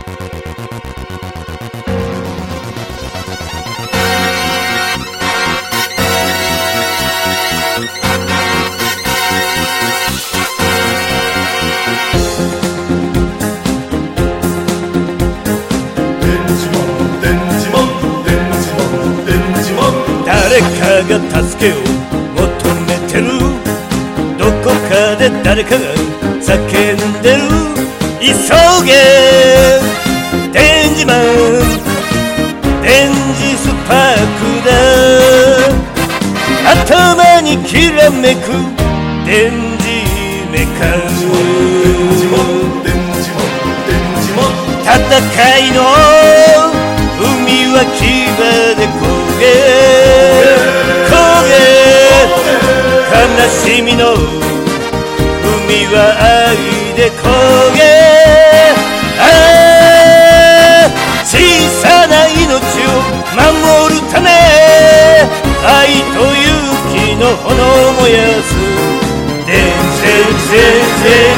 誰かが助けを求めてる、どこかで誰かが叫んでる。急げ電磁マン、電磁スパークだ。頭にきらめく電磁メカ。戦いの海は牙で焦げ、悲しみの海は愛で焦げ。小さな命を守るため、愛と勇気の炎を燃やす。電